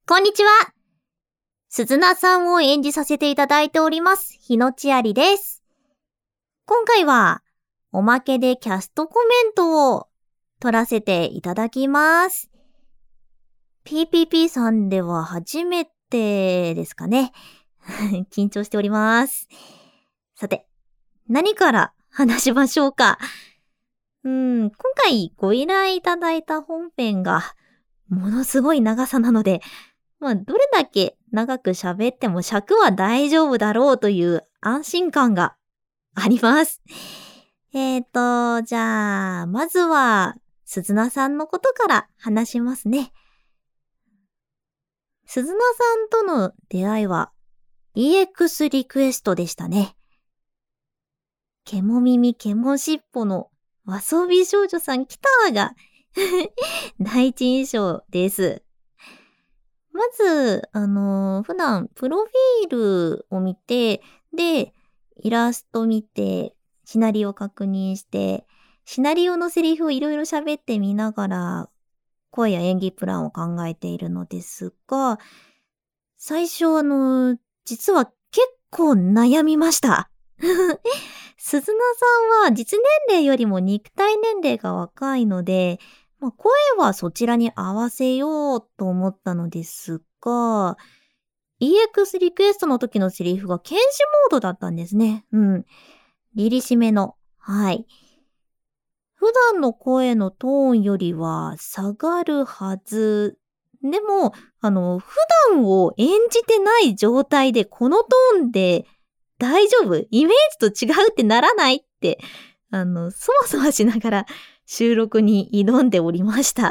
こんにちは。鈴名さんを演じさせていただいております、日野千有です。今回は、おまけでキャストコメントを取らせていただきます。PPP さんでは初めてですかね。緊張しております。さて、何から話しましょうか。今回ご依頼いただいた本編がものすごい長さなので、どれだけ長く喋っても尺は大丈夫だろうという安心感があります。じゃあ、まずは、鈴名さんのことから話しますね。鈴名さんとの出会いは、EX リクエストでしたね。ケモ耳ケモしっぽの和装美少女さん来たが、第一印象です。まず、普段、プロフィールを見て、で、イラスト見て、シナリオ確認して、シナリオのセリフをいろいろ喋ってみながら、声や演技プランを考えているのですが、最初実は結構悩みました。鈴名さんは実年齢よりも肉体年齢が若いので、声はそちらに合わせようと思ったのですが、EX リクエストの時のセリフが検視モードだったんですね。凛々しめの。はい。普段の声のトーンよりは下がるはず。でも、普段を演じてない状態でこのトーンで大丈夫？イメージと違うってならないって、そわそわしながら収録に挑んでおりました。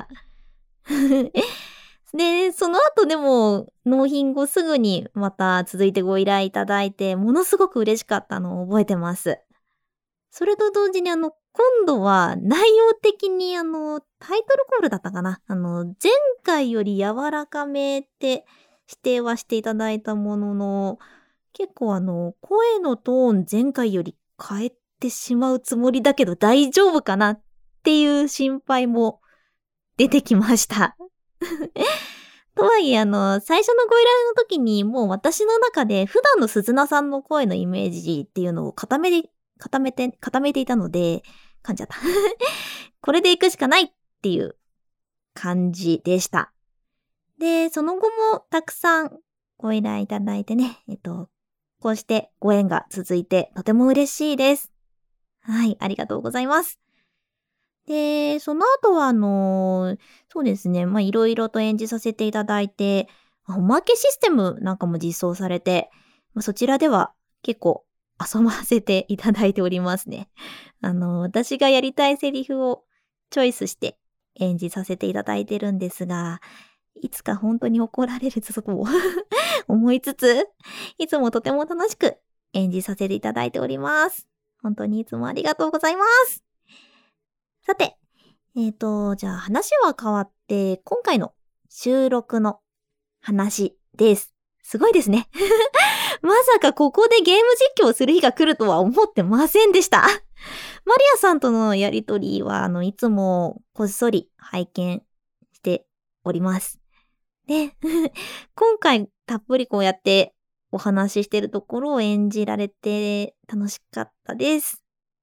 で、その後でも納品後すぐにまた続いてご依頼いただいて、ものすごく嬉しかったのを覚えてます。それと同時に今度は内容的にタイトルコールだったかな。前回より柔らかめって指定はしていただいたものの、結構声のトーン前回より変えてしまうつもりだけど大丈夫かなっていう心配も出てきました。とはいえ最初のご依頼の時にもう私の中で普段の鈴名さんの声のイメージっていうのを固めていたので、噛んじゃった。これで行くしかないっていう感じでした。で、その後もたくさんご依頼いただいてね、こうしてご縁が続いてとても嬉しいです。はい、ありがとうございます。で、その後はそうですね、いろいろと演じさせていただいて、おまけシステムなんかも実装されて、そちらでは結構遊ばせていただいておりますね。私がやりたいセリフをチョイスして演じさせていただいてるんですが、いつか本当に怒られるぞと思いつつ、いつもとても楽しく演じさせていただいております。本当にいつもありがとうございます。さて、じゃあ話は変わって、今回の収録の話です。すごいですね。まさかここでゲーム実況をする日が来るとは思ってませんでした。マリアさんとのやりとりは、いつもこっそり拝見しております。で、今回たっぷりこうやってお話ししてるところを演じられて楽しかったです。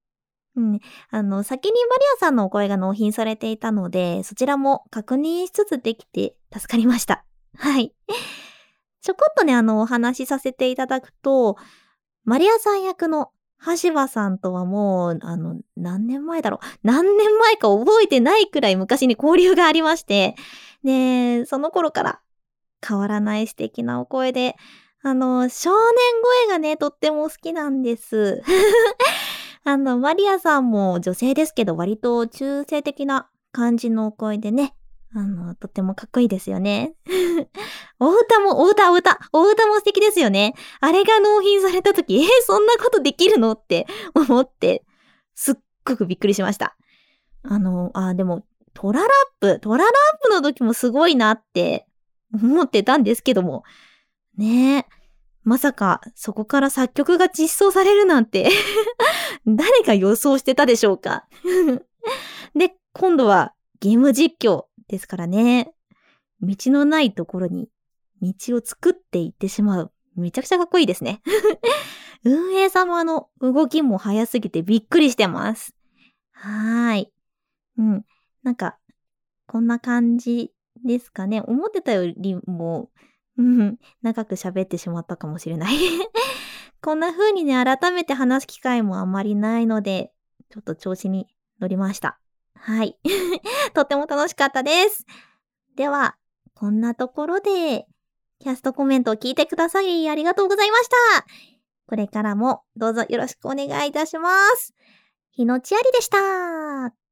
先にマリアさんのお声が納品されていたので、そちらも確認しつつできて助かりました。はい。ちょこっとね、お話しさせていただくと、マリアさん役の橋場さんとはもう、何年前か覚えてないくらい昔に交流がありまして、で、その頃から変わらない素敵なお声で、少年声がね、とっても好きなんです。マリアさんも女性ですけど、割と中性的な感じのお声でね、とってもかっこいいですよね。お歌も素敵ですよね。あれが納品された時、そんなことできるのって思って、すっごくびっくりしました。でも、トララップの時もすごいなって思ってたんですけども、ねえ。まさか、そこから作曲が実装されるなんて誰が予想してたでしょうか。で、今度はゲーム実況ですからね。道のないところに道を作っていってしまう。めちゃくちゃかっこいいですね。運営様の動きも早すぎてびっくりしてます。はーい。うん。なんか、こんな感じですかね。思ってたよりも、長く喋ってしまったかもしれない。こんな風にね、改めて話す機会もあまりないので、ちょっと調子に乗りました。はい。とっても楽しかったです。では、こんなところで、キャストコメントを聞いてくださりありがとうございました。これからもどうぞよろしくお願いいたします。ひのちありでした。